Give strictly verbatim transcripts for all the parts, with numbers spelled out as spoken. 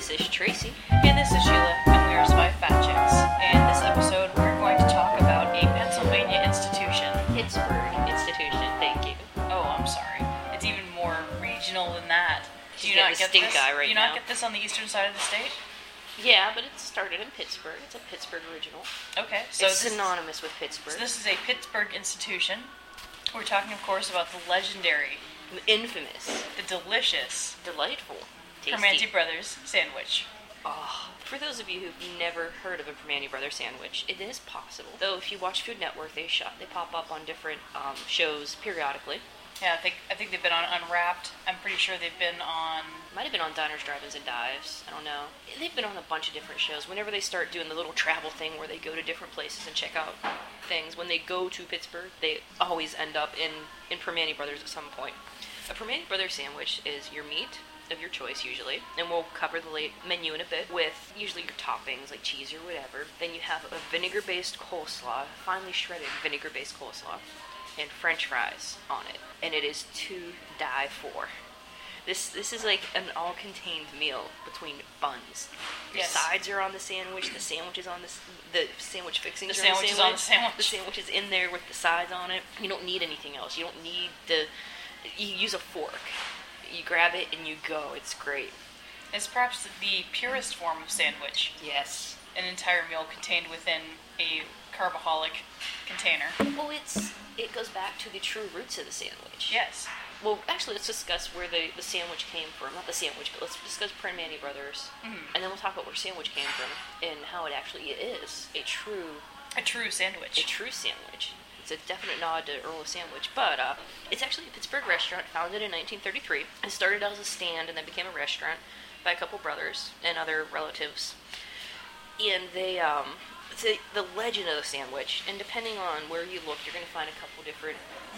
This is Tracy. And this is Sheila, and we are Spy Fat Chicks. And this episode, we're going to talk about a Pennsylvania institution. Pittsburgh institution, thank you. Oh, I'm sorry. It's even more regional than that. Do you She's not getting get stink this? eye right Do you now. not get this on the eastern side of the state? Yeah, but it started in Pittsburgh. It's a Pittsburgh original. Okay, so it's this, synonymous with Pittsburgh. so this is a Pittsburgh institution. We're talking, of course, about the legendary, The infamous, the delicious delightful, tasty. Primanti Brothers sandwich. Oh, for those of you who've never heard of a Primanti Brothers sandwich, it is possible. Though if you watch Food Network, they shot, they pop up on different um, shows periodically. Yeah, I think I think they've been on Unwrapped. I'm pretty sure they've been on... Might have been on Diners, Drive-Ins, and Dives. I don't know. They've been on a bunch of different shows. Whenever they start doing the little travel thing where they go to different places and check out things, when they go to Pittsburgh, they always end up in, in Primanti Brothers at some point. A Primanti Brothers sandwich is your meat of your choice, usually, and we'll cover the late menu in a bit, with usually your toppings, like cheese or whatever. Then you have a vinegar-based coleslaw, finely shredded vinegar-based coleslaw, and french fries on it, and it is to die for. This this is like an all-contained meal between buns. Your Yes. sides are on the sandwich, the sandwich is on the, s- the sandwich fixings The are on sandwich the is on the sandwich. sandwich. The sandwich is in there with the sides on it. You don't need anything else. You don't need the... You use a fork. You grab it and you go. It's great. It's perhaps the purest form of sandwich. Yes. An entire meal contained within a carbaholic container. Well, it's it goes back to the true roots of the sandwich. Yes. Well, actually, let's discuss where the, the sandwich came from. Not the sandwich, but let's discuss Primanti Brothers. Mhm. And then we'll talk about where sandwich came from and how it actually is a true A true a sandwich. true sandwich. It's a definite nod to Earl of Sandwich. But uh, it's actually a Pittsburgh restaurant founded in nineteen thirty-three. It started out as a stand and then became a restaurant by a couple brothers and other relatives. And they, um, the, the legend of the sandwich, and depending on where you look, you're going to find a couple different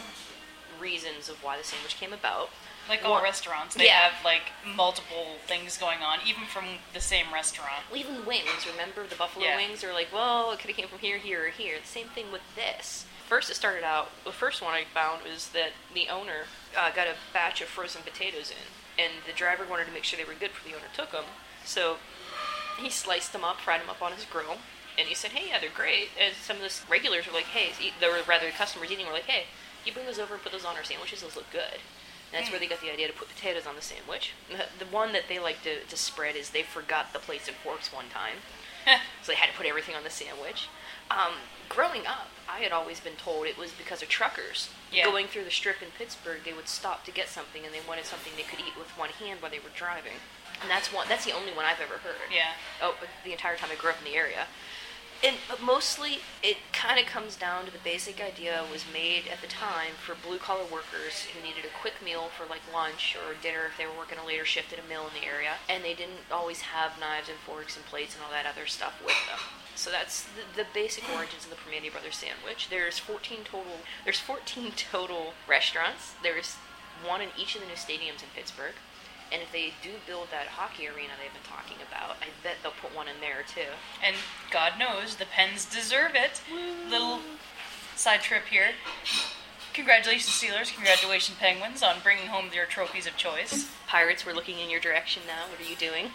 reasons of why the sandwich came about. Like all One- restaurants, they Yeah. have like multiple things going on, even from the same restaurant. Well, even wings, remember the buffalo Yeah. wings? Are like, well, it could have came from here, here, or here. The same thing with this. First, it started out, the first one I found was that the owner uh, got a batch of frozen potatoes in, and the driver wanted to make sure they were good before the owner took them. So he sliced them up, fried them up on his grill, and he said, hey, yeah, they're great. And some of the regulars were like, hey, they were rather the customers eating were like, hey, you bring those over and put those on our sandwiches, those look good. And that's where they got the idea to put potatoes on the sandwich. The, the one that they like to, to spread is they forgot the plates and forks one time. So they had to put everything on the sandwich. Um, growing up, I had always been told it was because of truckers. Yeah. Going through the strip in Pittsburgh, they would stop to get something, and they wanted something they could eat with one hand while they were driving. And that's one. That's the only one I've ever heard. Yeah. Oh, the entire time I grew up in the area. And but mostly, it kind of comes down to the basic idea was made at the time for blue-collar workers who needed a quick meal for like lunch or dinner if they were working a later shift at a mill in the area, and they didn't always have knives and forks and plates and all that other stuff with them. So that's the, the basic origins of the Primanti Brothers sandwich. There's fourteen total. There's fourteen total restaurants. There's one in each of the new stadiums in Pittsburgh. And if they do build that hockey arena they've been talking about, I bet they'll put one in there too. And God knows the Pens deserve it. Little side trip here. Congratulations, Steelers. Congratulations, Penguins, on bringing home their trophies of choice. Pirates, we're looking in your direction now. What are you doing?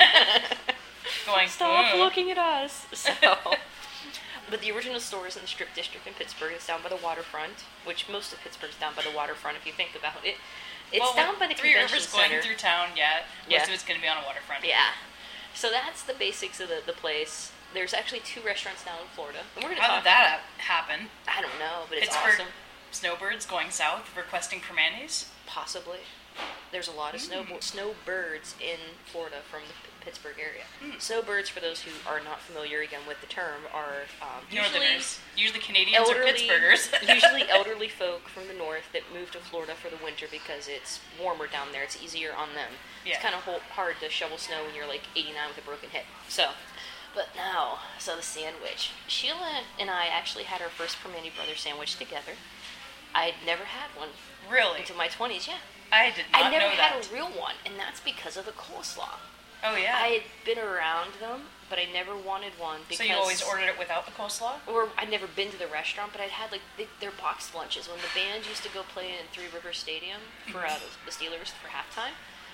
Going, Stop "Mm." looking at us. So, but the original store is in the Strip District in Pittsburgh. It's down by the waterfront, which most of Pittsburgh's down by the waterfront if you think about it. It's well, down by the Three convention Rivers going center. through town, yeah. Most Yeah. of it's going to be on a waterfront. Yeah. So that's the basics of the, the place. There's actually two restaurants now in Florida. And we're gonna How talk. did that happen? I don't know, but it's Pittsburgh awesome. snowbirds going south requesting Primantis? Possibly. There's a lot of snow Mm. snowbirds in Florida from the P- Pittsburgh area. Mm. Snowbirds, for those who are not familiar again with the term, are um, usually Northerners. Usually Canadians or elderly, Pittsburghers. usually elderly folk from the north that move to Florida for the winter because it's warmer down there. It's easier on them. Yeah. It's kind of hard to shovel snow when you're like eighty-nine with a broken hip. So, but now, so the sandwich. Sheila and I actually had our first Primanti Brothers sandwich together. I'd never had one Really? until my twenties, yeah. I did not I never know had that. a real one, and that's because of the coleslaw. Oh, yeah. I had been around them, but I never wanted one because... So you always ordered it without the coleslaw? Or I'd never been to the restaurant, but I'd had like they, their boxed lunches when the band used to go play in Three Rivers Stadium for uh, the Steelers for halftime.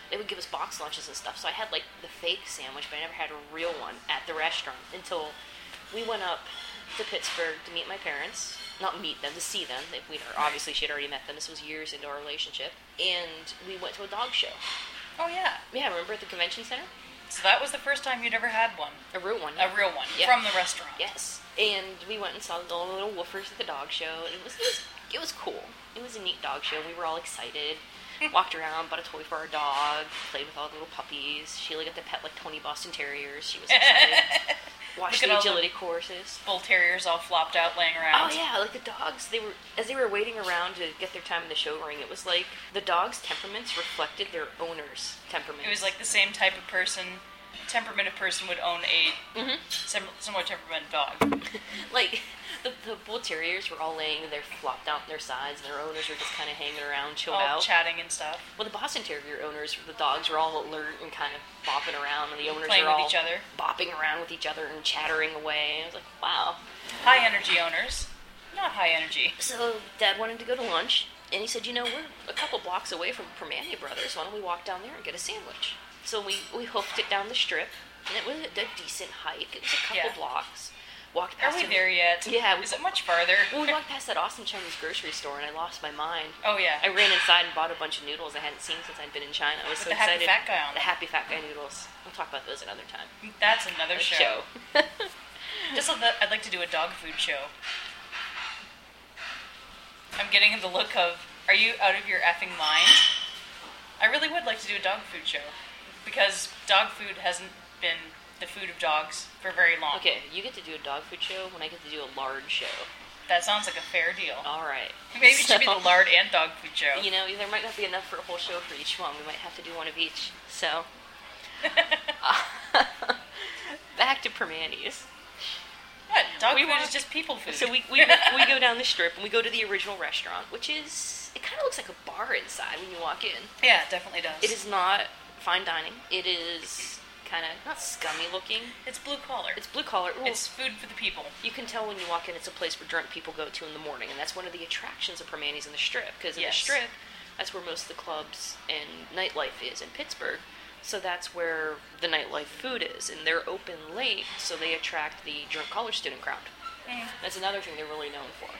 they would give us box lunches and stuff. So I had like the fake sandwich, but I never had a real one at the restaurant until we went up to Pittsburgh to meet my parents. Not meet them, to see them. We were, obviously, she had already met them. This was years into our relationship. And we went to a dog show. Oh, yeah. Yeah, remember at the convention center? So that was the first time you'd ever had one. A real one. A real one. Yeah. From the restaurant. Yes. And we went and saw the little woofers at the dog show. And it was, it was, it was cool. It was a neat dog show. We were all excited. Walked around, bought a toy for our dog, played with all the little puppies. Sheila got to pet like twenty Boston Terriers. She was excited. Watched the agility courses. Bull terriers all flopped out, laying around. Oh yeah, like the dogs. They were as they were waiting around to get their time in the show ring. It was like the dogs' temperaments reflected their owners' temperaments. It was like the same type of person, temperament of person would own a mm-hmm. sim- similar temperament dog. Like the the bull terriers were all laying there, flopped out on their sides, and their owners were just kind of hanging around, chilled all out, chatting and stuff. Well, the Boston Terrier owners, the dogs were all alert and kind of bopping around, and the owners playing were with all each other, bopping around with each other and chattering away. And I was like, wow. High energy owners, not high energy. So Dad wanted to go to lunch, and he said, you know, we're a couple blocks away from Permani Brothers. Why don't we walk down there and get a sandwich? So we we hoofed it down the strip, and it was a, a decent hike. It was a couple yeah. blocks. Walked Are past we it. there yet? Yeah. We, Is it much farther? Well, we walked past that awesome Chinese grocery store, and I lost my mind. Oh, yeah. I ran inside and bought a bunch of noodles I hadn't seen since I'd been in China. I was With so the excited. Happy Fat Guy on The them. Happy Fat Guy noodles. We'll talk about those another time. That's another A show. show. Just like that, I'd like to do a dog food show. I'm getting the look of, are you out of your effing mind? I really would like to do a dog food show. Because dog food hasn't been the food of dogs for very long. Okay, you get to do a dog food show when I get to do a lard show. That sounds like a fair deal. All right. Maybe it So- should be the lard and dog food show. You know, there might not be enough for a whole show for each one. We might have to do one of each. So, uh, back to Permani's. What? Dog We food walk- is just people food. So we we, we go down the strip and we go to the original restaurant, which is, it kind of looks like a bar inside when you walk in. Yeah, it definitely does. It is not fine dining. It is kind of, not scummy looking. It's blue collar. It's blue collar. Well, It's food for the people. you can tell when you walk in it's a place where drunk people go to in the morning, and that's one of the attractions of Permani's in the Strip, because in Yes. the Strip, that's where most of the clubs and nightlife is in Pittsburgh. So that's where the nightlife food is, and they're open late, so they attract the drunk college student crowd. Mm. That's another thing they're really known for.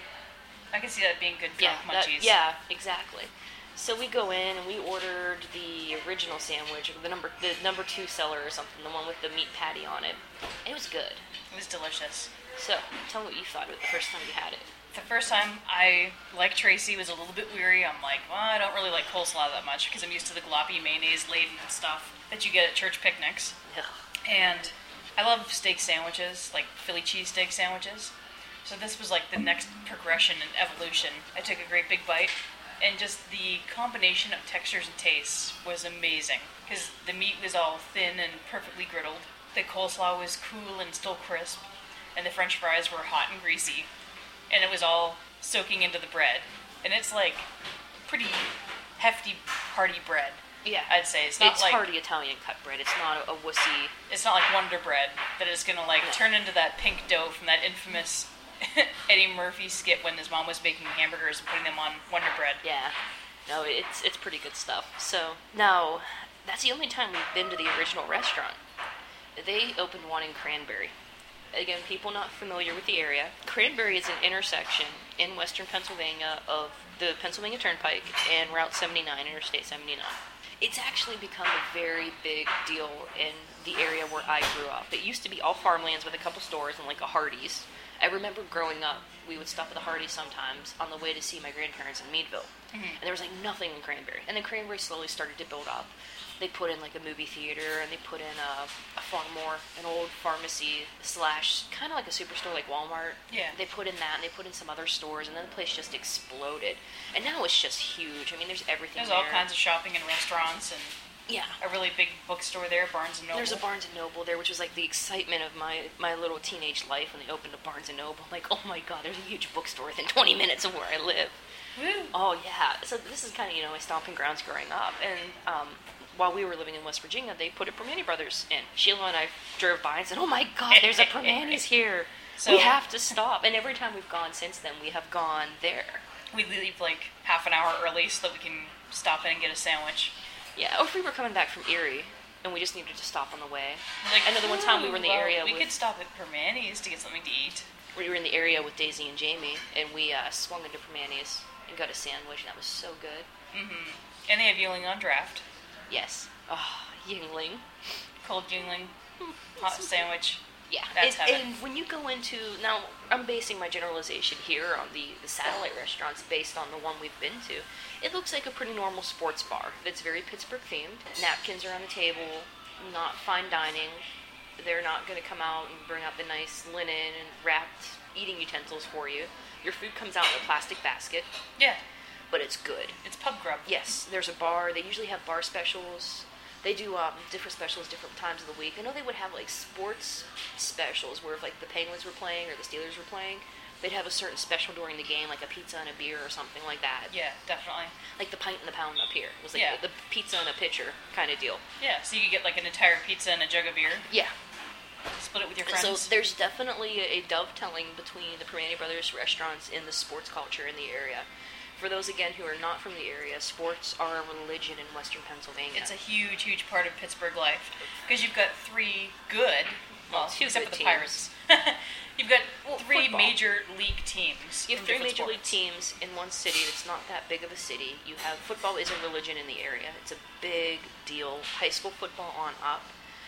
I can see that being good Yeah, drunk that, munchies. yeah, exactly. So we go in and we ordered the original sandwich, the number the number two seller or something, the one with the meat patty on it. It was good. It was delicious. So tell me what you thought of it the first time you had it. The first time, I, like Tracy, was a little bit weary. I'm like, well, I don't really like coleslaw that much because I'm used to the gloppy mayonnaise-laden stuff that you get at church picnics. Ugh. And I love steak sandwiches, like Philly cheesesteak sandwiches. So this was like the next progression and evolution. I took a great big bite, and just the combination of textures and tastes was amazing. Because the meat was all thin and perfectly griddled. The coleslaw was cool and still crisp. And the french fries were hot and greasy. And it was all soaking into the bread. And it's like pretty hefty, hearty bread. Yeah. I'd say it's not It's like hearty Italian cut bread. It's not a, a wussy. it's not like Wonder Bread that is gonna like No. turn into that pink dough from that infamous Eddie Murphy skit when his mom was baking hamburgers and putting them on Wonder Bread. Yeah. No, it's it's pretty good stuff. So now, that's the only time we've been to the original restaurant. They opened one in Cranberry. Again, people not familiar with the area, Cranberry is an intersection in western Pennsylvania of the Pennsylvania Turnpike and Route seventy-nine, Interstate seventy-nine. It's actually become a very big deal in the area where I grew up. It used to be all farmlands with a couple stores and like a Hardee's. I remember growing up, we would stop at the Hardee's sometimes on the way to see my grandparents in Meadville. Mm-hmm. And there was like nothing in Cranberry. And then Cranberry slowly started to build up. They put in like a movie theater, and they put in a, a Farmore, an old pharmacy slash kind of like a superstore like Walmart. Yeah. They put in that, and they put in some other stores, and then the place just exploded. And now it's just huge. I mean, there's everything There's there. all kinds of shopping and restaurants and Yeah. a really big bookstore there, Barnes and Noble. There's a Barnes and Noble there, which was like the excitement of my, my little teenage life when they opened a Barnes and Noble. Like, oh my god, there's a huge bookstore within twenty minutes of where I live. Woo. Oh yeah. So this is kind of, you know, my stomping grounds growing up. And um, while we were living in West Virginia, they put a Permani Brothers in. Sheila and I drove by and said, oh my god, there's a Permani's here. So- we have to stop. And every time we've gone since then, we have gone there. We leave like half an hour early so that we can stop in and get a sandwich. Yeah, or if we were coming back from Erie and we just needed to stop on the way. Like, I know the one time we were in the well, area we with, could stop at Permanis to get something to eat. we were in the area with Daisy and Jamie, and we uh, swung into Permanis and got a sandwich, and that was so good. Mm-hmm. And they have Yuengling on draft. Yes. Oh, Yingling. Cold Yuengling, hot sandwich. Yeah. That's and, heaven. and when you go into, now I'm basing my generalization here on the, the satellite restaurants based on the one we've been to. It looks like a pretty normal sports bar that's very Pittsburgh themed. Napkins are on the table, not fine dining. They're not going to come out and bring out the nice linen and wrapped eating utensils for you. Your food comes out in a plastic basket, Yeah, but it's good. it's pub grub. Yes, there's a bar. They usually have bar specials. They do um, different specials different times of the week. I know they would have like sports specials where if like the Penguins were playing or the Steelers were playing, they'd have a certain special during the game, like a pizza and a beer or something like that. Yeah, definitely. Like the pint and the pound up here. It was like Yeah. the, the pizza and a pitcher kind of deal. Yeah, so you could get like an entire pizza and a jug of beer, Yeah. split it with your And friends. so there's definitely a, a dovetailing between the Permani Brothers restaurants and the sports culture in the area. For those, again, who are not from the area, sports are a religion in western Pennsylvania. It's a huge, huge part of Pittsburgh life because you've got three good, well, Two except good for the teams. Pirates. You've got Well, three football. major league teams. You have from three different major league sports. teams in one city that's not that big of a city. You have football is a religion in the area. It's a big deal. High school football on up.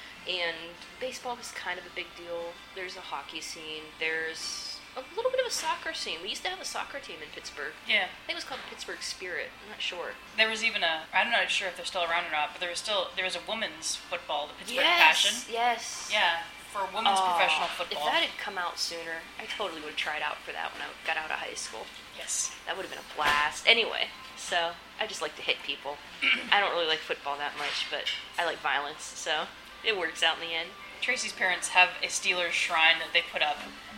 And baseball is kind of a big deal. There's a hockey scene. There's a little bit of a soccer scene. We used to have a soccer team in Pittsburgh. Yeah, I think it was called the Pittsburgh Spirit. I'm not sure. there was even a. I'm not sure if they're still around or not, but there was still there was a women's football, the Pittsburgh yes, Passion. yes. Yeah, for women's Oh, professional football. If that had come out sooner, I totally would have tried out for that when I got out of high school. Yes. That would have been a blast. Anyway, so I just like to hit people. I don't really like football that much, but I like violence, so it works out in the end. Tracy's parents have a Steelers shrine that they put up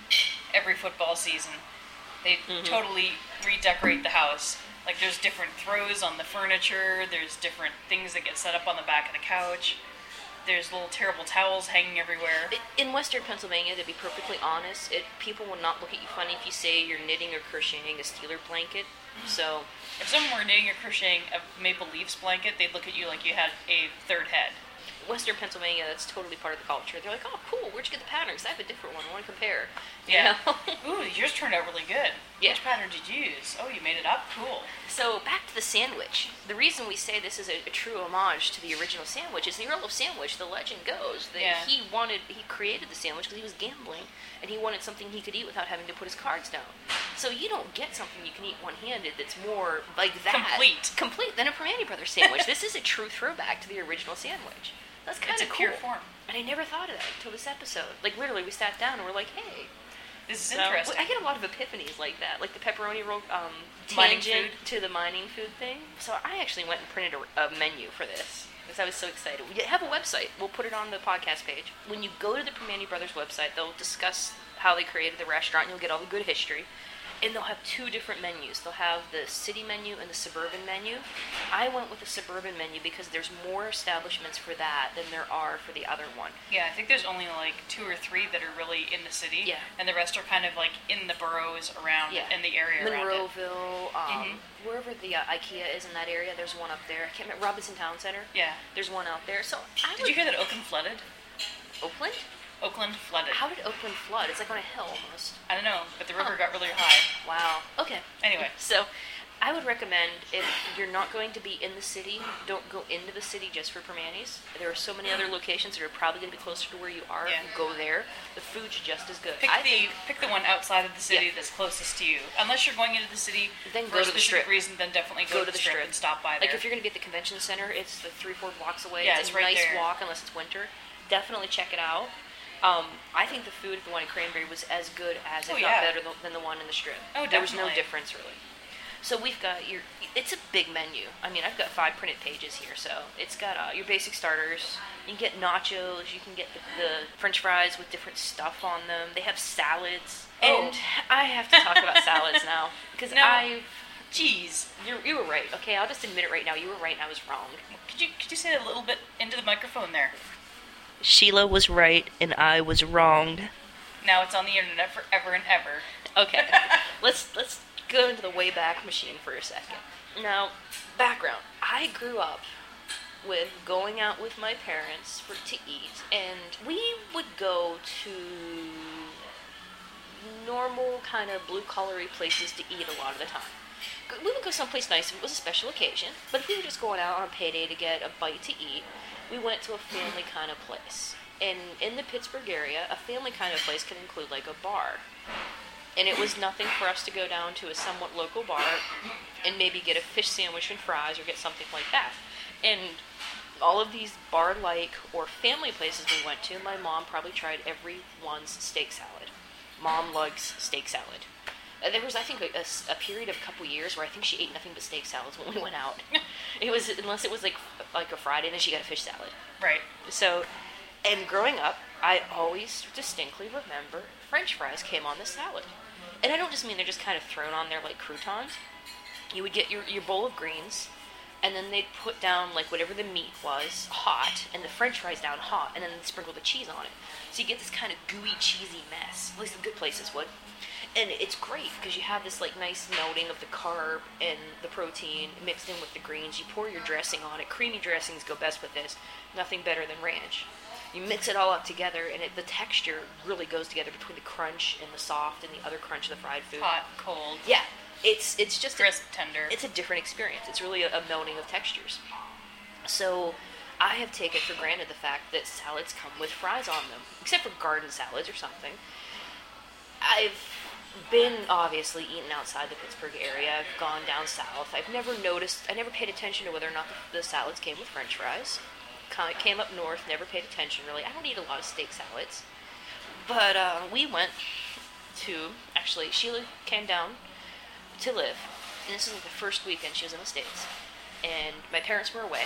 every football season. They Mhm. totally redecorate the house. Like there's different throws on the furniture, there's different things that get set up on the back of the couch. There's little terrible towels hanging everywhere. I- In western Pennsylvania, to be perfectly honest, it, people will not look at you funny if you say you're knitting or crocheting a Steeler blanket. So, If someone were knitting or crocheting a Maple Leafs blanket, they'd look at you like you had a third head. western Pennsylvania, that's totally part of the culture. They're like, oh, cool, where'd you get the pattern? 'Cause I have a different one. I want to compare. You Yeah. know? Ooh, yours turned out really good. Yeah. Which pattern did you use? Oh, you made it up? Cool. So back to the sandwich. The reason we say this is a, a true homage to the original sandwich is the Earl of Sandwich. The legend goes that Yeah. he wanted, he created the sandwich because he was gambling, and he wanted something he could eat without having to put his cards down. So you don't get something you can eat one-handed that's more like that Complete. complete than a Permani Brothers sandwich. This is a true throwback to the original sandwich. That's kind It's a of cool. pure form. And I never thought of that until this episode. Like literally, we sat down and we're like, hey. This is So, interesting. I get a lot of epiphanies like that, like the pepperoni roll um, Mining tangent food. to the mining food thing. So I actually went and printed a, a menu for this because I was so excited. We have a website. We'll put it on the podcast page. When you go to the Permani Brothers website, they'll discuss how they created the restaurant, and you'll get all the good history. And they'll have two different menus. They'll have the city menu and the suburban menu. I went with the suburban menu because there's more establishments for that than there are for the other one. Yeah, I think there's only like two or three that are really in the city. Yeah. And the rest are kind of like in the boroughs around Yeah. in the area around it. Monroeville, um, Mhm. wherever the uh, IKEA is in that area, there's one up there. I can't remember, Robinson Town Center. Yeah. There's one out there. So I Did would, you hear that Oakland flooded? Oakland? Oakland flooded. How did Oakland flood? It's like on a hill almost. I don't know, but the river Huh. got really high. Wow. Okay. Anyway. So I would recommend if you're not going to be in the city, don't go into the city just for Permanis. There are so many other locations that are probably going to be closer to where you are. Yeah. Go there. The food's just as good. Pick I the think pick the one outside of the city Yeah. that's closest to you. Unless you're going into the city Then for go a to the specific Strip. reason, then definitely go, to the strip, and stop by there. like if you're going to be at the convention center, it's the three, four blocks away. Yeah, it's, it's a right nice there. walk unless it's winter. Definitely check it out. Um, I think the food at the one in Cranberry was as good as, if Oh, not yeah. better than the one in the Strip. Oh, There was no definitely. difference really. So we've got your, it's a big menu. I mean, I've got five printed pages here. So it's got uh, your basic starters. You can get nachos. You can get the, the French fries with different stuff on them. They have salads. Oh. And I have to talk about salads now because No. I've. Jeez. You you were right. Okay, I'll just admit it right now. You were right, and I was wrong. Could you could you say that a little bit into the microphone there? Sheila was right, and I was wronged. Now it's on the internet forever and ever. Okay, let's let's go into the Wayback Machine for a second. Now, background. I grew up with going out with my parents for to eat, and we would go to normal kind of blue-collary places to eat a lot of the time. We would go someplace nice if it was a special occasion, but if we were just going out on payday to get a bite to eat, we went to a family kind of place. And in the Pittsburgh area, a family kind of place can include like a bar. And it was nothing for us to go down to a somewhat local bar and maybe get a fish sandwich and fries or get something like that. And all of these bar-like or family places we went to, my mom probably tried everyone's steak salad. Mom likes steak salad. Uh, there was, I think, a, a, a period of a couple years where I think she ate nothing but steak salads when we went out. It was, unless it was like like a Friday, and then she got a fish salad. Right. So, and growing up, I always distinctly remember French fries came on the salad. And I don't just mean they're just kind of thrown on there like croutons. You would get your, your bowl of greens, and then they'd put down like whatever the meat was hot, and the French fries down hot, and then they'd sprinkle the cheese on it. So you get this kind of gooey, cheesy mess. At least the good places would. And it's great because you have this like nice melding of the carb and the protein mixed in with the greens. You pour your dressing on it. Creamy dressings go best with this. Nothing better than ranch. You mix it all up together, and it, the texture really goes together between the crunch and the soft and the other crunch of the fried food. Hot, cold. Yeah, it's it's just crisp, a, tender. It's a different experience. It's really a, a melding of textures. So I have taken for granted the fact that salads come with fries on them, except for garden salads or something. I've been obviously eaten outside the Pittsburgh area. I've gone down south. I've never noticed, I never paid attention to whether or not the, the salads came with French fries. Came up north, never paid attention really. I don't eat a lot of steak salads. But uh, we went to, actually, Sheila came down to live. And this is like the first weekend she was in the States. And my parents were away.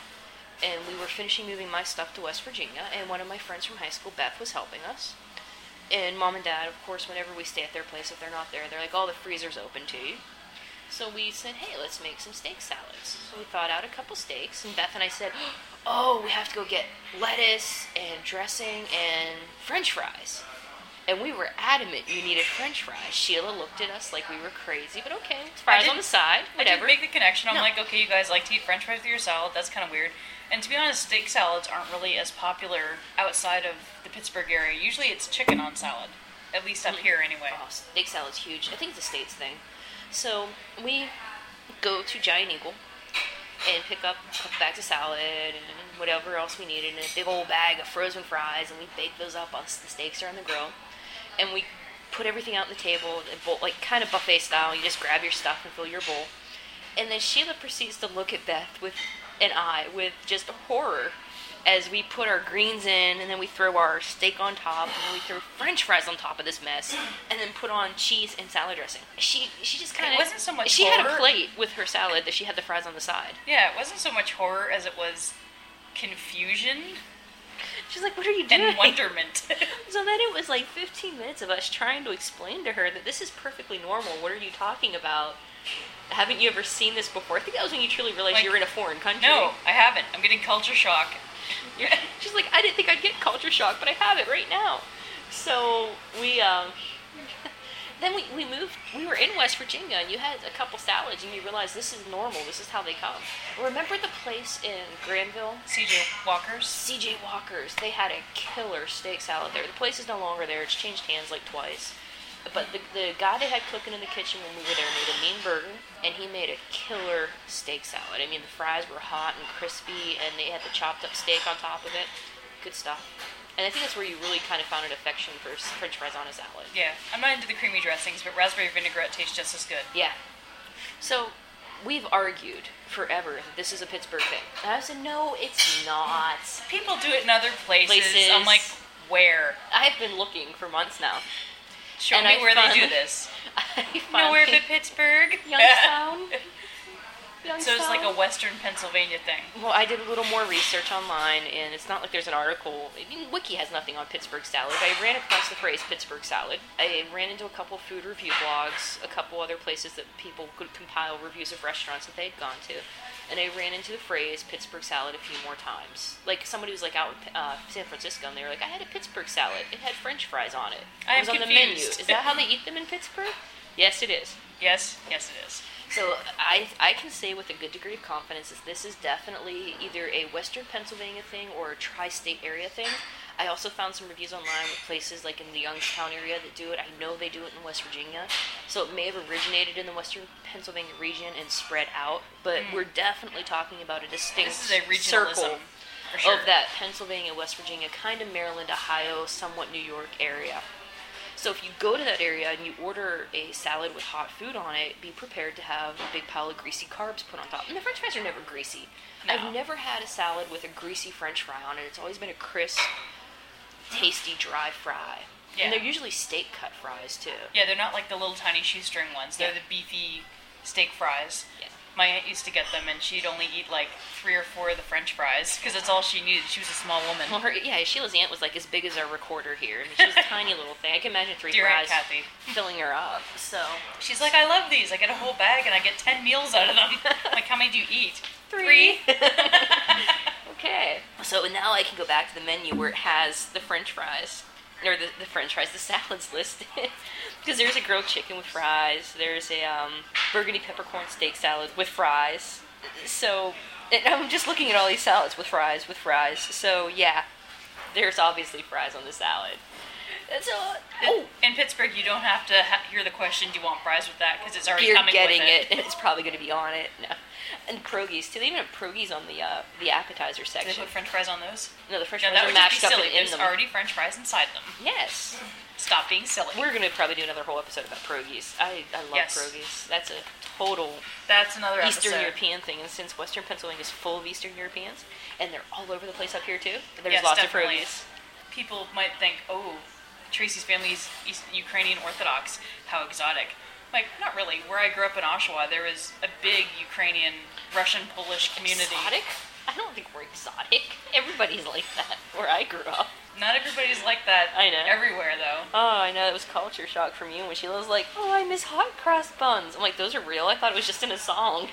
And we were finishing moving my stuff to West Virginia. And one of my friends from high school, Beth, was helping us. And mom and dad, of course, whenever we stay at their place, if they're not there, they're like, oh, the freezer's open to you. So we said, hey, let's make some steak salads. So we thawed out a couple steaks, and Beth and I said, oh, we have to go get lettuce and dressing and French fries. And we were adamant you needed French fries. Sheila looked at us like we were crazy, but okay, fries on the side, whatever. I didn't make the connection. I'm no. like, okay, you guys like to eat French fries with your salad. That's kind of weird. And to be honest, steak salads aren't really as popular outside of the Pittsburgh area. Usually it's chicken on salad, at least up here anyway. Oh, steak salad's huge. I think it's a States thing. So we go to Giant Eagle and pick up a couple bags of salad and whatever else we needed, and a big old bag of frozen fries, and we bake those up on the steaks are on the grill. And we put everything out on the table, like kind of buffet style. You just grab your stuff and fill your bowl. And then Sheila proceeds to look at Beth with an eye with just horror as we put our greens in, and then we throw our steak on top, and then we throw French fries on top of this mess, and then put on cheese and salad dressing. She she just kind of... It wasn't so much She horror. had a plate with her salad that she had the fries on the side. Yeah, it wasn't so much horror as it was confusion. She's like, what are you doing? And wonderment. So then it was like fifteen minutes of us trying to explain to her that this is perfectly normal. What are you talking about? Haven't you ever seen this before? I think that was when you truly realized like, you were in a foreign country. No, I haven't. I'm getting culture shock. You're, she's like, I didn't think I'd get culture shock, but I have it right now. So we, um, then we, we moved, we were in West Virginia, and you had a couple salads, and you realized this is normal, this is how they come. Remember the place in Granville? C J Walker's? C J Walker's. They had a killer steak salad there. The place is no longer there. It's changed hands like twice. But the the guy they had cooking in the kitchen when we were there made a mean burger, and he made a killer steak salad. I mean, the fries were hot and crispy, and they had the chopped up steak on top of it. Good stuff. And I think that's where you really kind of found an affection for French fries on a salad. Yeah, I'm not into the creamy dressings, but raspberry vinaigrette tastes just as good. Yeah. So we've argued forever that this is a Pittsburgh thing. And I said, no, it's not. People do it in other places. Places. I'm like, where? I've been looking for months now. Show and me I where found, they do this. I Nowhere but Pittsburgh. Youngstown. So it's like a Western Pennsylvania thing. Well, I did a little more research online, and it's not like there's an article. I mean, Wiki has nothing on Pittsburgh salad. I ran across the phrase Pittsburgh salad. I ran into a couple food review blogs, a couple other places that people could compile reviews of restaurants that they'd gone to. And I ran into the phrase Pittsburgh salad a few more times. Like, somebody was like out in uh, San Francisco, and they were like, I had a Pittsburgh salad. It had French fries on it. I It was am on the menu. confused. Is that how they eat them in Pittsburgh? Yes, it is. Yes, yes, it is. So I I can say with a good degree of confidence that this is definitely either a Western Pennsylvania thing or a tri-state area thing. I also found some reviews online with places like in the Youngstown area that do it. I know they do it in West Virginia, so it may have originated in the Western Pennsylvania region and spread out. But Mm. we're definitely talking about a distinct This is a regionalism, circle for sure. of that Pennsylvania, West Virginia, kind of Maryland, Ohio, somewhat New York area. So if you go to that area and you order a salad with hot food on it, be prepared to have a big pile of greasy carbs put on top. And the French fries are never greasy. No. I've never had a salad with a greasy French fry on it. It's always been a crisp, tasty, dry fry. Yeah. And they're usually steak cut fries too. Yeah, they're not like the little tiny shoestring ones. They're Yeah. the beefy steak fries. Yeah. My aunt used to get them, and she'd only eat like three or four of the French fries because that's all she needed. She was a small woman. Well, her, yeah, Sheila's aunt was like as big as our recorder here. I mean, she's a tiny little thing. I can imagine three Dear Aunt fries Kathy. filling her up. So She's like, I love these. I get a whole bag, and I get ten meals out of them. I'm like, how many do you eat? Three. Okay. So now I can go back to the menu where it has the French fries, or the, the French fries, the salads listed. Because there's a grilled chicken with fries. There's a um, burgundy peppercorn steak salad with fries. So and I'm just looking at all these salads with fries, with fries. So yeah, there's obviously fries on the salad. And so, oh, In Pittsburgh, you don't have to ha- hear the question, do you want fries with that? Because it's already you're coming getting with it. it, and it's probably going to be on it. No. And pierogies too. They even have pierogies on the uh, the appetizer Do they section. put French fries on those? No, the French No, fries that are would mashed just up be silly. and in There's them. already French fries inside them. Yes. Stop being silly. We're going to probably do another whole episode about pierogies. I, I love Yes. pierogies. That's a total That's another Eastern episode. European thing. And since Western Pennsylvania is full of Eastern Europeans, and they're all over the place up here too, there's Yes, lots definitely. of pierogies. People might think, oh, Tracy's family is East Ukrainian Orthodox. How exotic. Like, not really. Where I grew up in Oshawa, there was a big Ukrainian, Russian, Polish community. Exotic? I don't think we're exotic. Everybody's like that where I grew up. Not everybody's like that I know. everywhere, though. Oh, I know. It was culture shock from you when Sheila was like, oh, I miss hot cross buns. I'm like, those are real? I thought it was just in a song.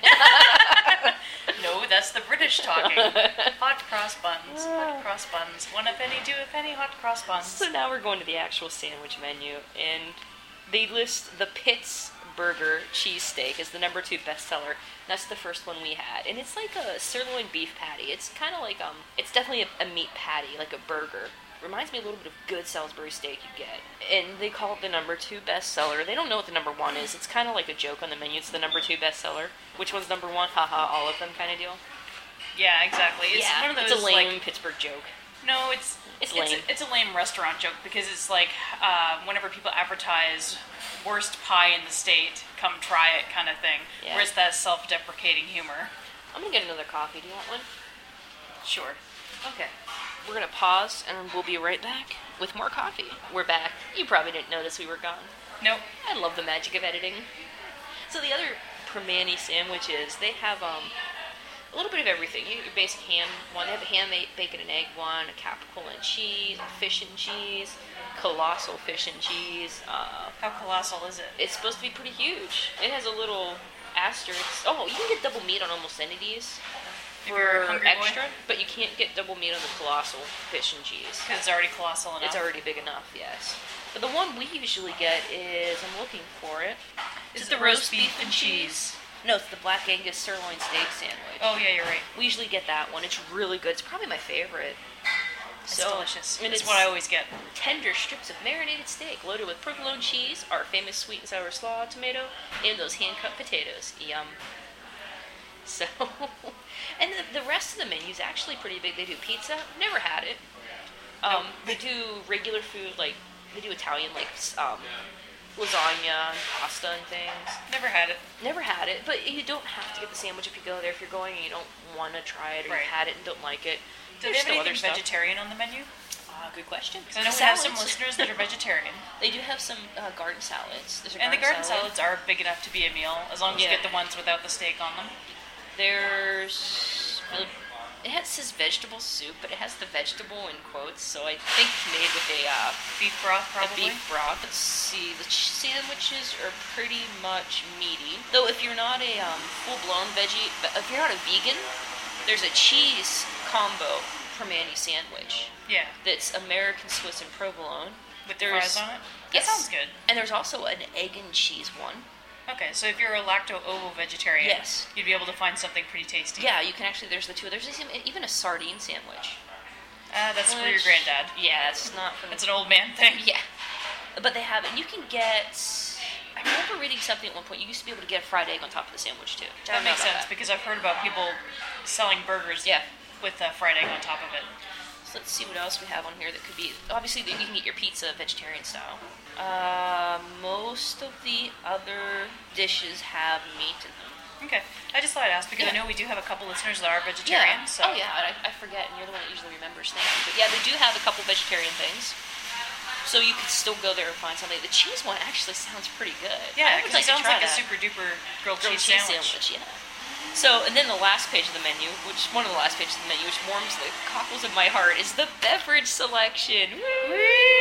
No, that's the British talking. Hot cross buns. Hot cross buns. One a penny, two a penny, hot cross buns. So now we're going to the actual sandwich menu, and they list the Pitts Burger cheesesteak as the number two bestseller. That's the first one we had, and it's like a sirloin beef patty. It's kind of like um, it's definitely a, a meat patty, like a burger. Reminds me a little bit of good Salisbury steak you get, and they call it the number two bestseller. They don't know what the number one is. It's kind of like a joke on the menu. It's the number two bestseller. Which one's number one? Haha, all of them, kind of deal. Yeah, exactly. It's yeah, one of those it's a lame like Pittsburgh joke. no, it's It's it's lame. a, it's a lame restaurant joke because it's like uh, whenever people advertise worst pie in the state, come try it kind of thing. Yeah. Where's that self-deprecating humor? I'm gonna get another coffee. Do you want one? Sure. Okay. We're gonna pause, and we'll be right back with more coffee. We're back. You probably didn't notice we were gone. Nope. I love the magic of editing. So the other Permane sandwiches, they have um a little bit of everything. You get your basic ham one. They have a ham, bacon, and egg one, a capicola and cheese, a fish and cheese, colossal fish and cheese. Uh, How colossal is it? it's supposed to be pretty huge. It has a little asterisk. Oh, you can get double meat on almost any of these If you're a for hungry boy? extra, but you can't get double meat on the colossal fish and cheese. Because it's already colossal enough. It's already big enough, yes. But the one we usually get is, I'm looking for it. Is Is it the roast beef and cheese? No, it's the Black Angus sirloin steak sandwich. Oh yeah, you're right. We usually get that one. It's really good. It's probably my favorite. It's So, delicious. and It's it's what I always get. tender strips of marinated steak loaded with provolone cheese, our famous sweet and sour slaw tomato, and those hand-cut potatoes. Yum. So, and the, the rest of the menu is actually pretty big. They do pizza. Never had it. Um, They do regular food, like, they do Italian, like, um, lasagna and pasta and things. Never had it. Never had it, but you don't have to get the sandwich if you go there. If you're going and you don't want to try it, or Right. you've had it and don't like it. Do they There's have still anything other stuff. vegetarian on the menu? Uh, good question. Because I know we have some Salads. listeners that are vegetarian. They do have some uh, garden salads. There's a And the garden salad. salads are big enough to be a meal, as long as Yeah. you get the ones without the steak on them. There's it has says vegetable soup, but it has the vegetable in quotes, so I think it's made with a uh, Beef broth, a probably. beef broth. Let's see, the ch- sandwiches are pretty much meaty. Though if you're not a um, full-blown veggie, if you're not a vegan, there's a cheese combo Permane sandwich Yeah. that's American Swiss and provolone. With the There's- fries on it? That yes. sounds good. And there's also an egg and cheese one. Okay, so if you're a lacto-ovo vegetarian, Yes. you'd be able to find something pretty tasty. Yeah, you can actually, there's the two. There's even a sardine sandwich. Uh, that's for your Which- granddad. Yeah, it's not for That's an old man thing. Yeah. But they have it. You can get, I remember reading something at one point, you used to be able to get a fried egg on top of the sandwich too. I That don't know makes about sense that. because I've heard about people selling burgers Yeah. with a fried egg on top of it. So let's see what else we have on here that could be. Obviously, you can get your pizza vegetarian style. Uh, most of the other dishes have meat in them. Okay, I just thought I'd ask because I Yeah. know we do have a couple listeners that are vegetarian. Yeah. So Oh yeah, and I, I forget, and you're the one that usually remembers. Thank you. But yeah, they do have a couple vegetarian things. So you could still go there and find something. The cheese one actually sounds pretty good. Yeah, I would because like it to sounds try like a that. super duper grilled, grilled cheese, cheese sandwich. Yeah. So, and then the last page of the menu, which one of the last pages of the menu, which warms the cockles of my heart, is the beverage selection. Woo!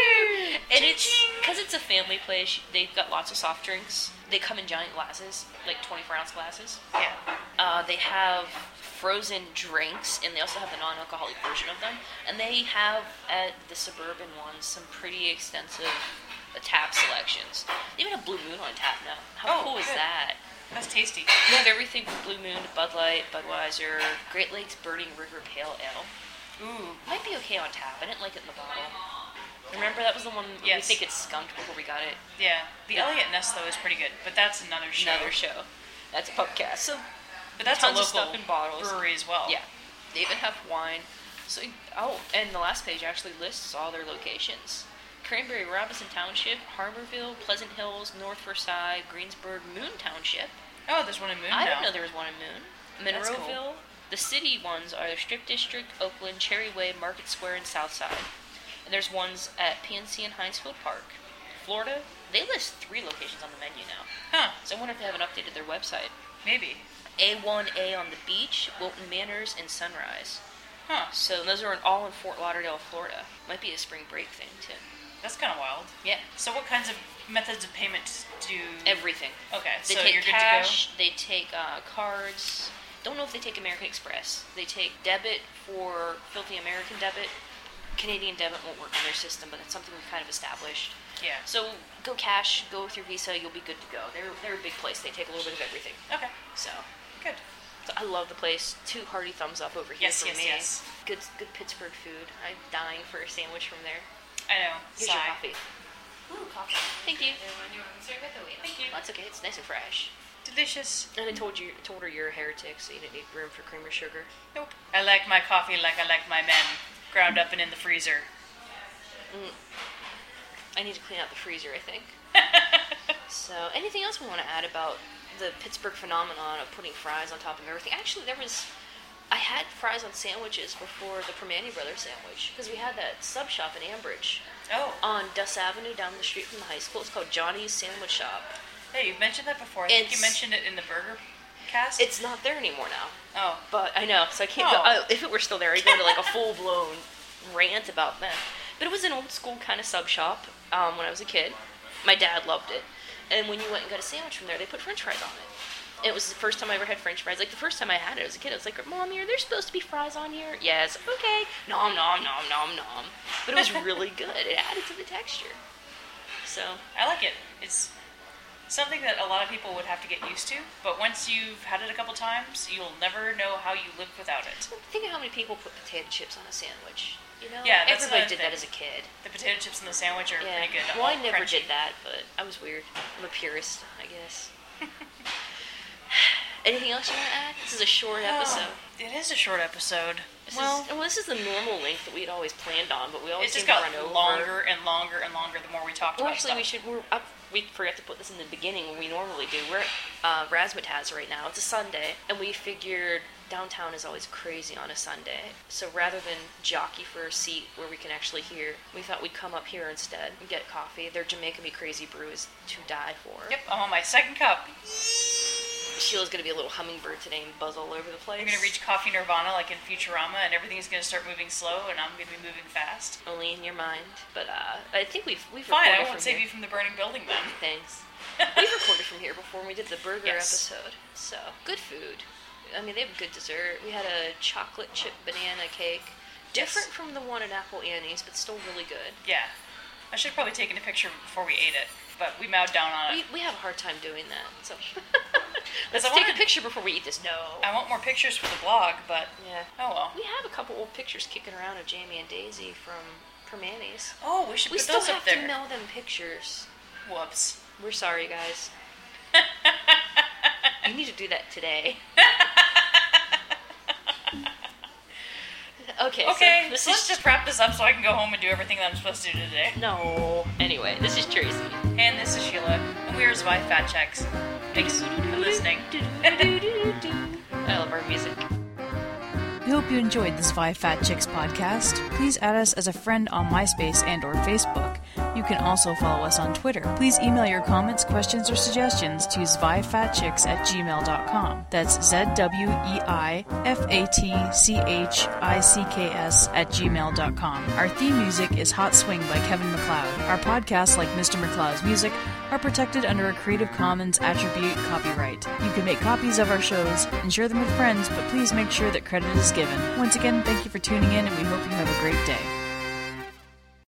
And it's because it's a family place. They've got lots of soft drinks. They come in giant glasses, like twenty-four ounce glasses. Yeah. Uh, they have frozen drinks, and they also have the non-alcoholic version of them. And they have at the suburban ones some pretty extensive uh, tap selections. They even have Blue Moon on tap now. How Oh, cool is good. that? That's tasty. They have everything from Blue Moon to Bud Light, Budweiser, Great Lakes Burning River Pale Ale. Ooh. Might be okay on tap. I didn't like it in the bottle. Remember that was the one Yes. we think it skunked before we got it. Yeah. The Elliot Nest though is pretty good, but that's another show. Another show. That's a podcast. So But that's tons a of local stuff in bottles. brewery as well. Yeah. They even have wine. So oh, and the last page actually lists all their locations. Cranberry Robinson Township, Harborville, Pleasant Hills, North Versailles, Greensburg, Moon Township. Oh, there's one in Moon I now. didn't know there was one in Moon. That's cool. Monroeville. The city ones are the Strip District, Oakland, Cherry Way, Market Square, and Southside. And there's ones at P N C and Hinesfield Park. Florida, they list three locations on the menu now. Huh. So I wonder if they haven't updated their website. Maybe. A one A on the beach, Wilton Manors, and Sunrise. Huh. So those are all in Fort Lauderdale, Florida. Might be a spring break thing, too. That's kind of wild. Yeah. So what kinds of methods of payment do... Everything. Okay, They so take you're cash, they take uh, cards. Don't know if they take American Express. They take debit for Filthy American Debit. Canadian debit won't work on their system, but it's something we've kind of established. good to go. Yeah. So go cash, go with your Visa, you'll be good to go. They're they're a big place. They take a little bit of everything. Okay. So, Good. so I love the place. Two hearty thumbs up over here Yes, for yes, me. yes. Good good Pittsburgh food. I'm dying for a sandwich from there. I know. Here's Sigh. your coffee. Ooh, coffee. Thank you. Thank you. That's okay. It's nice and fresh. Delicious. And I told you told her you're a heretic, so you didn't need room for cream or sugar. Nope. I like my coffee like I like my men. Ground up and in the freezer. Mm. I need to clean out the freezer, I think. So, anything else we want to add about the Pittsburgh phenomenon of putting fries on top of everything? Actually, there was... I had fries on sandwiches before the Permani Brothers sandwich, because we had that sub shop in Ambridge Oh. on Duss Avenue down the street from the high school. It's called Johnny's Sandwich Shop. Hey, you've mentioned that before. I think you It's- mentioned it in the burger cast. It's not there anymore now. Oh. But I know, so I can't Oh. go. I, if it were still there, I'd go into like a full blown rant about them. But it was an old school kind of sub shop um, when I was a kid. My dad loved it. And when you went and got a sandwich from there, they put french fries on it. It was the first time I ever had french fries. Like the first time I had it as a kid, I was like, Mommy, are there supposed to be fries on here? Yes. Okay. Nom, nom, nom, nom, nom. But it was really good. It added to the texture. So, I like it. It's something that a lot of people would have to get used to, but once you've had it a couple times, you'll never know how you lived without it. think of how many people put potato chips on a sandwich. You know? Yeah, that's Everybody another did that thing. as a kid. The potato chips in the sandwich are Yeah. pretty good. Well, I all never crunchy. did that, but I was weird. I'm a purist, I guess. Anything else you want to add? This is a short episode. Oh, it is a short episode. This well, is, well, this is the normal length that we had always planned on, but we it always just seem to got run over. longer and longer and longer the more we talked Well, about actually, we stuff. should. We're up. We forgot to put this in the beginning when we normally do. We're at uh, Razzmatazz right now. It's a Sunday, and we figured downtown is always crazy on a Sunday. So rather than jockey for a seat where we can actually hear, we thought we'd come up here instead and get coffee. Their Jamaica Me Crazy brew is to die for. Yep, I'm on my second cup. Sheila's gonna be a little hummingbird today and buzz all over the place. I'm going to reach coffee nirvana like in Futurama, and everything's going to start moving slow, and I'm going to be moving fast. Only in your mind. But uh, I think we've we've Fine, recorded I won't from save here. you from the burning building then. Thanks. We've recorded from here before when we did the burger Yes. episode. So, good food. I mean, they have good dessert. We had a chocolate chip banana cake. Yes. Different from the one at Apple Annie's, but still really good. Yeah. I should have probably taken a picture before we ate it, but we mowed down on We, it. we have a hard time doing that. So let's I take wanted- a picture before we eat this. No. I want more pictures for the blog, but Yeah. oh well. We have a couple old pictures kicking around of Jamie and Daisy from Permanis. Oh, we should We put still those have up there. to mail them pictures. Whoops. We're sorry, guys. You need to do that today. Okay. Okay, So this so let's is just wrap this up so I can go home and do everything that I'm supposed to do today. no. Anyway, this is Tracy. And this is Sheila, and we are Zvi Fat Checks. Thanks for listening. I love our music. We hope you enjoyed this Zvi Fat Chicks podcast. Please add us as a friend on MySpace and or Facebook. You can also follow us on Twitter. Please email your comments, questions, or suggestions to zvifatchicks at gmail dot com. That's Z W E I F A T C H I C K S at gmail dot com. Our theme music is Hot Swing by Kevin MacLeod. Our podcasts, like Mister MacLeod's music, are protected under a Creative Commons attribute copyright. You can make copies of our shows and share them with friends, but please make sure that credit is given. Once again, thank you for tuning in, and we hope you have a great day.